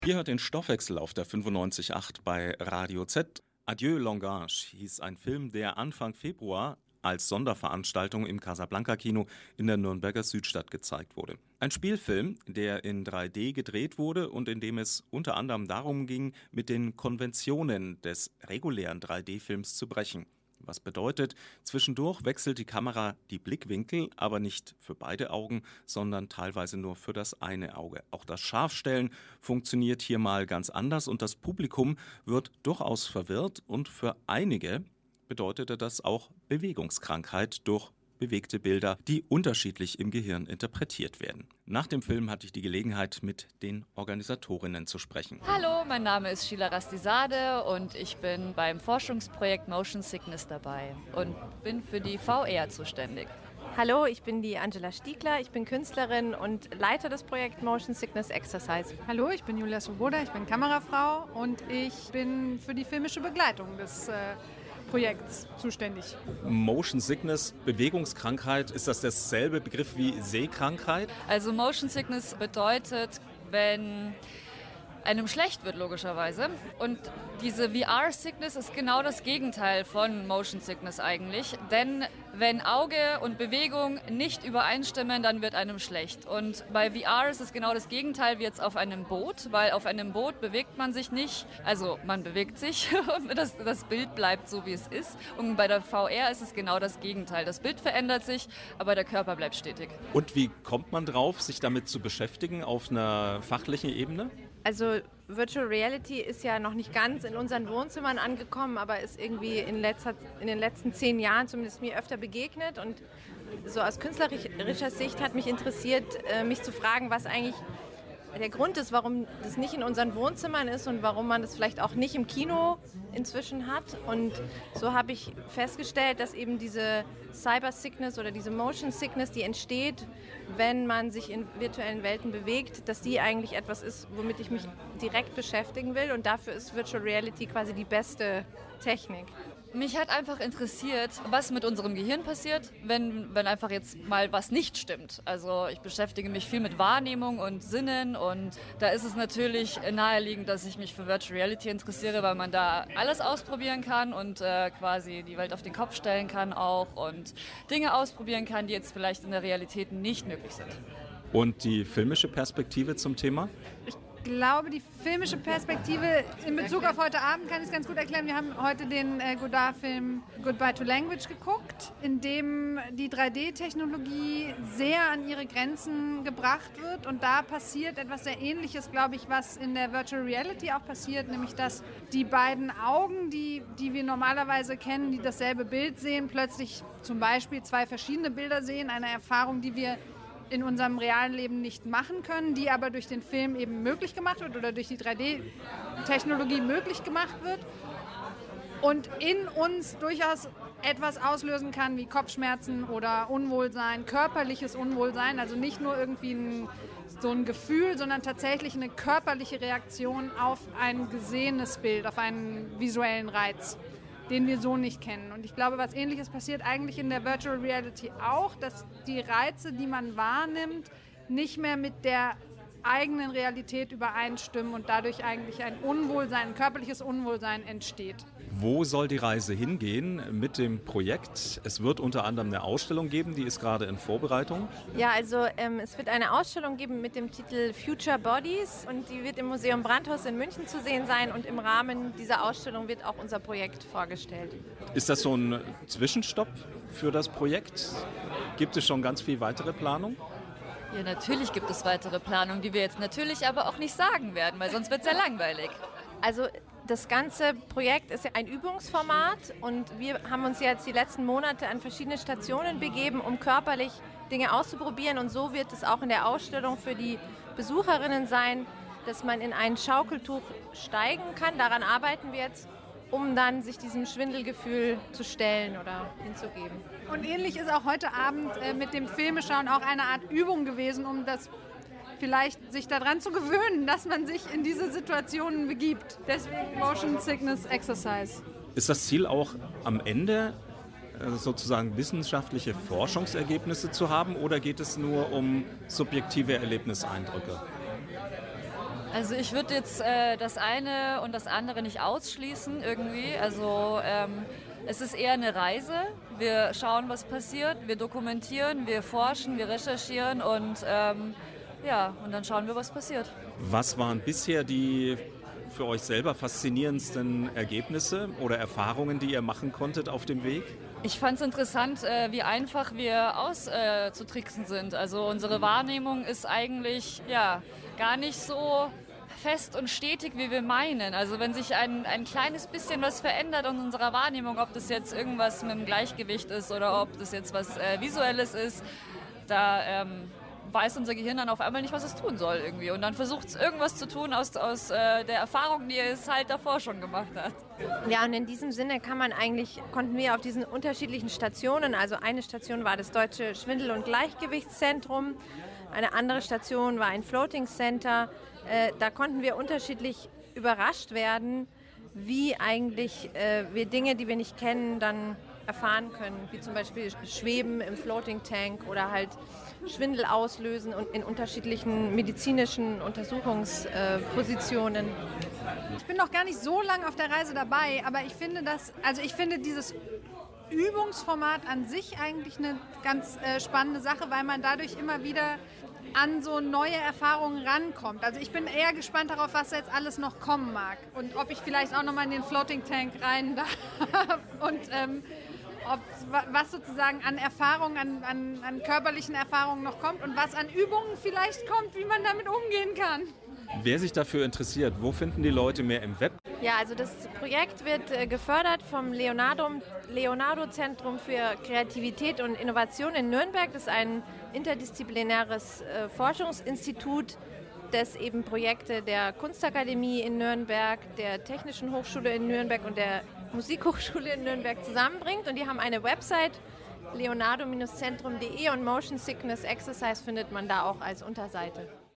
Ihr hört den Stoffwechsel auf der 95.8 bei Radio Z. Adieu Langage hieß ein Film, der Anfang Februar als Sonderveranstaltung im Casablanca-Kino in der Nürnberger Südstadt gezeigt wurde. Ein Spielfilm, der in 3D gedreht wurde und in dem es unter anderem darum ging, mit den Konventionen des regulären 3D-Films zu brechen. Was bedeutet, zwischendurch wechselt die Kamera die Blickwinkel, aber nicht für beide Augen, sondern teilweise nur für das eine Auge. Auch das Scharfstellen funktioniert hier mal ganz anders und das Publikum wird durchaus verwirrt und für einige bedeutete das auch Bewegungskrankheit durch bewegte Bilder, die unterschiedlich im Gehirn interpretiert werden. Nach dem Film hatte ich die Gelegenheit, mit den Organisatorinnen zu sprechen. Hallo, mein Name ist Sheila Rastizadeh und ich bin beim Forschungsprojekt Motion Sickness dabei und bin für die VR zuständig. Hallo, ich bin die Angela Stiegler, ich bin Künstlerin und Leiter des Projekts Motion Sickness Exercise. Hallo, ich bin Julia Svoboda, ich bin Kamerafrau und ich bin für die filmische Begleitung des Projekts zuständig. Motion Sickness, Bewegungskrankheit, ist das derselbe Begriff wie Sehkrankheit? Also Motion Sickness bedeutet, wenn einem schlecht wird, logischerweise. Und diese VR-Sickness ist genau das Gegenteil von Motion Sickness eigentlich. Denn wenn Auge und Bewegung nicht übereinstimmen, dann wird einem schlecht. Und bei VR ist es genau das Gegenteil wie jetzt auf einem Boot, weil auf einem Boot bewegt man sich nicht. Also man bewegt sich, das Bild bleibt so, wie es ist. Und bei der VR ist es genau das Gegenteil. Das Bild verändert sich, aber der Körper bleibt stetig. Und wie kommt man drauf, sich damit zu beschäftigen auf einer fachlichen Ebene? Also Virtual Reality ist ja noch nicht ganz in unseren Wohnzimmern angekommen, aber ist irgendwie in den letzten 10 Jahren zumindest mir öfter begegnet. Und so aus künstlerischer Sicht hat mich interessiert, mich zu fragen, was eigentlich der Grund ist, warum das nicht in unseren Wohnzimmern ist und warum man das vielleicht auch nicht im Kino inzwischen hat. Und so habe ich festgestellt, dass eben diese Cyber Sickness oder diese Motion Sickness, die entsteht, wenn man sich in virtuellen Welten bewegt, dass die eigentlich etwas ist, womit ich mich direkt beschäftigen will. Und dafür ist Virtual Reality quasi die beste Technik. Mich hat einfach interessiert, was mit unserem Gehirn passiert, wenn einfach jetzt mal was nicht stimmt. Also ich beschäftige mich viel mit Wahrnehmung und Sinnen und da ist es natürlich naheliegend, dass ich mich für Virtual Reality interessiere, weil man da alles ausprobieren kann und quasi die Welt auf den Kopf stellen kann auch und Dinge ausprobieren kann, die jetzt vielleicht in der Realität nicht möglich sind. Und die filmische Perspektive zum Thema? Ich glaube, die filmische Perspektive in Bezug auf heute Abend kann ich es ganz gut erklären. Wir haben heute den Godard-Film Goodbye to Language geguckt, in dem die 3D-Technologie sehr an ihre Grenzen gebracht wird. Und da passiert etwas sehr Ähnliches, glaube ich, was in der Virtual Reality auch passiert, nämlich dass die beiden Augen, die wir normalerweise kennen, die dasselbe Bild sehen, plötzlich zum Beispiel 2 verschiedene Bilder sehen, eine Erfahrung, die wir in unserem realen Leben nicht machen können, die aber durch den Film eben möglich gemacht wird oder durch die 3D-Technologie möglich gemacht wird und in uns durchaus etwas auslösen kann wie Kopfschmerzen oder Unwohlsein, körperliches Unwohlsein, also nicht nur irgendwie so ein Gefühl, sondern tatsächlich eine körperliche Reaktion auf ein gesehenes Bild, auf einen visuellen Reiz, den wir so nicht kennen. Und ich glaube, was Ähnliches passiert eigentlich in der Virtual Reality auch, dass die Reize, die man wahrnimmt, nicht mehr mit der eigenen Realität übereinstimmen und dadurch eigentlich ein Unwohlsein, ein körperliches Unwohlsein entsteht. Wo soll die Reise hingehen mit dem Projekt? Es wird unter anderem eine Ausstellung geben, die ist gerade in Vorbereitung. Ja, also es wird eine Ausstellung geben mit dem Titel Future Bodies und die wird im Museum Brandhaus in München zu sehen sein und im Rahmen dieser Ausstellung wird auch unser Projekt vorgestellt. Ist das so ein Zwischenstopp für das Projekt? Gibt es schon ganz viel weitere Planung? Ja, natürlich gibt es weitere Planungen, die wir jetzt natürlich aber auch nicht sagen werden, weil sonst wird es ja langweilig. Also das ganze Projekt ist ja ein Übungsformat und wir haben uns jetzt die letzten Monate an verschiedene Stationen begeben, um körperlich Dinge auszuprobieren und so wird es auch in der Ausstellung für die Besucherinnen sein, dass man in ein Schaukeltuch steigen kann. Daran arbeiten wir jetzt, um dann sich diesem Schwindelgefühl zu stellen oder hinzugeben. Und ähnlich ist auch heute Abend mit dem Filmeschauen auch eine Art Übung gewesen, um das vielleicht sich daran zu gewöhnen, dass man sich in diese Situationen begibt. Deswegen Motion Sickness Exercise. Ist das Ziel auch am Ende sozusagen wissenschaftliche Forschungsergebnisse zu haben oder geht es nur um subjektive Erlebniseindrücke? Also ich würde jetzt das eine und das andere nicht ausschließen irgendwie. Also es ist eher eine Reise. Wir schauen, was passiert, wir dokumentieren, wir forschen, wir recherchieren und und dann schauen wir, was passiert. Was waren bisher die für euch selber faszinierendsten Ergebnisse oder Erfahrungen, die ihr machen konntet auf dem Weg? Ich fand es interessant, wie einfach wir auszutricksen sind. Also unsere Wahrnehmung ist eigentlich gar nicht so fest und stetig, wie wir meinen. Also wenn sich ein kleines bisschen was verändert in unserer Wahrnehmung, ob das jetzt irgendwas mit dem Gleichgewicht ist oder ob das jetzt was Visuelles ist, da weiß unser Gehirn dann auf einmal nicht, was es tun soll irgendwie. Und dann versucht es irgendwas zu tun aus der Erfahrung, die es halt davor schon gemacht hat. Ja, und in diesem Sinne konnten wir auf diesen unterschiedlichen Stationen, also eine Station war das Deutsche Schwindel- und Gleichgewichtszentrum, eine andere Station war ein Floating Center, da konnten wir unterschiedlich überrascht werden, wie eigentlich wir Dinge, die wir nicht kennen, dann erfahren können, wie zum Beispiel Schweben im Floating Tank oder halt Schwindel auslösen und in unterschiedlichen medizinischen Untersuchungspositionen. Ich bin noch gar nicht so lange auf der Reise dabei, aber ich finde dieses Übungsformat an sich eigentlich eine ganz spannende Sache, weil man dadurch immer wieder an so neue Erfahrungen rankommt. Also ich bin eher gespannt darauf, was jetzt alles noch kommen mag und ob ich vielleicht auch nochmal in den Floating Tank rein darf und was sozusagen an Erfahrungen, an körperlichen Erfahrungen noch kommt und was an Übungen vielleicht kommt, wie man damit umgehen kann. Wer sich dafür interessiert, wo finden die Leute mehr im Web? Ja, also das Projekt wird gefördert vom Leonardo-Zentrum für Kreativität und Innovation in Nürnberg. Das ist ein interdisziplinäres Forschungsinstitut, das eben Projekte der Kunstakademie in Nürnberg, der Technischen Hochschule in Nürnberg und der Musikhochschule in Nürnberg zusammenbringt. Und die haben eine Website, leonardo-zentrum.de, und Motion Sickness Exercise findet man da auch als Unterseite.